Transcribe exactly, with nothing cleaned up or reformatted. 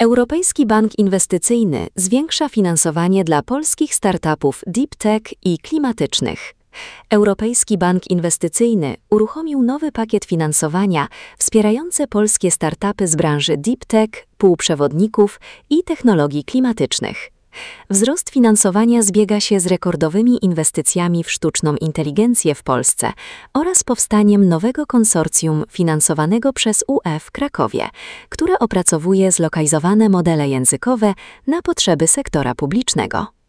Europejski Bank Inwestycyjny zwiększa finansowanie dla polskich startupów deep tech i klimatycznych. Europejski Bank Inwestycyjny uruchomił nowy pakiet finansowania wspierający polskie startupy z branży deep tech, półprzewodników i technologii klimatycznych. Wzrost finansowania zbiega się z rekordowymi inwestycjami w sztuczną inteligencję w Polsce oraz powstaniem nowego konsorcjum finansowanego przez U E w Krakowie, które opracowuje zlokalizowane modele językowe na potrzeby sektora publicznego.